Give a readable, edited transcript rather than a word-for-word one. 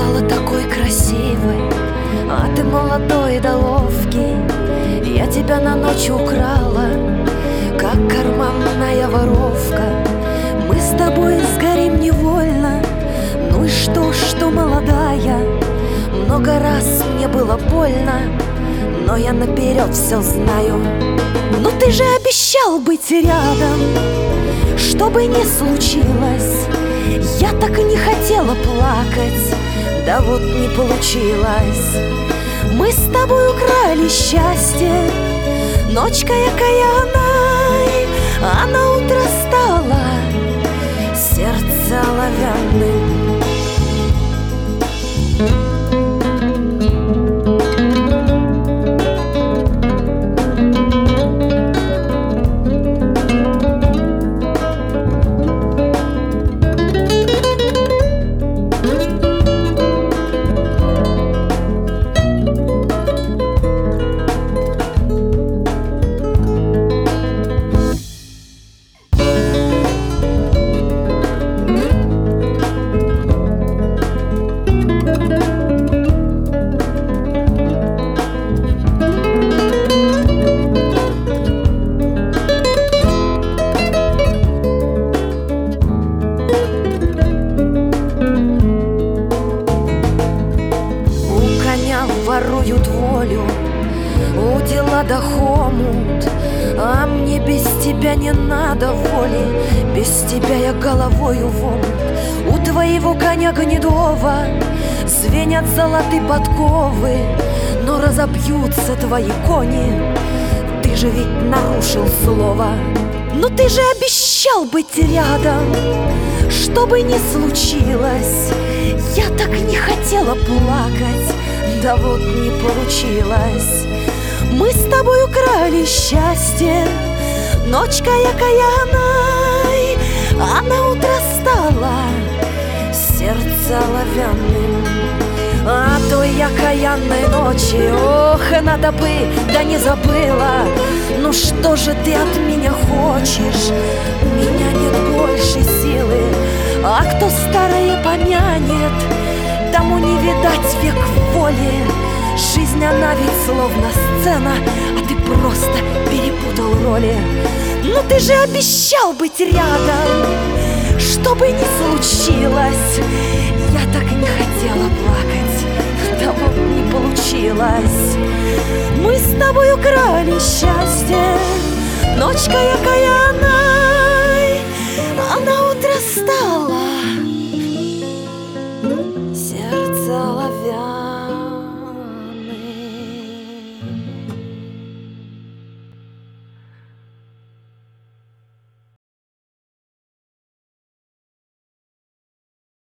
стала такой красивой, а ты молодой да ловкий. Я тебя на ночь украла, как карманная воровка. Мы с тобой сгорим невольно. Ну и что молодая? Много раз мне было больно, но я наперед все знаю. Но ты же обещал быть рядом, что бы ни случилось. Я так и не хотела плакать, да вот не получилось. Мы с тобой украли счастье, ночка окаянной, а на утро стало сердце оловянным. Воруют волю, у дела да хомут, а мне без тебя не надо воли, без тебя я головою в омут. У твоего коня гнедого звенят золотые подковы, но разобьются твои кони, ты же ведь нарушил слово. Но ты же обещал быть рядом, что бы ни случилось. Я так не хотела плакать, да вот не получилось. Мы с тобой украли счастье, ночкой окаянной, а на утро стало сердце оловянным. А той окаянной ночи, ох, надо бы, да не забыла. Ну что же ты от меня хочешь? У меня нет больше силы, а кто старое помянет, тому не видать век в воле. Жизнь, она ведь словно сцена, а ты просто перепутал роли. Ну ты же обещал быть рядом, что бы ни случилось. Я так и не хотела плакать, да вот не получилось. Мы с тобой украли счастье, ночкой окаянной, а на утро стало